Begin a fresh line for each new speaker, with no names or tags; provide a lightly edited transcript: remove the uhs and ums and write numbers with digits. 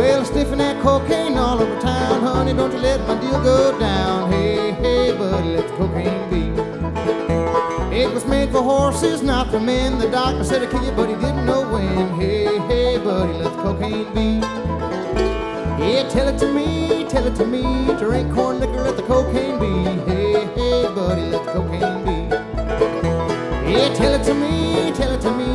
Well, stiffing that cocaine all over town, honey, don't you let my deal go down. Hey, hey, buddy, let the cocaine be. It was made for horses, not for men. The doctor said it'd kill you, but he didn't know when. Hey, hey, buddy, let the cocaine be. Yeah, tell it to me, tell it to me. Drink corn liquor, let the cocaine be. Hey, hey, buddy, let the cocaine be. Yeah, tell it to me, tell it to me.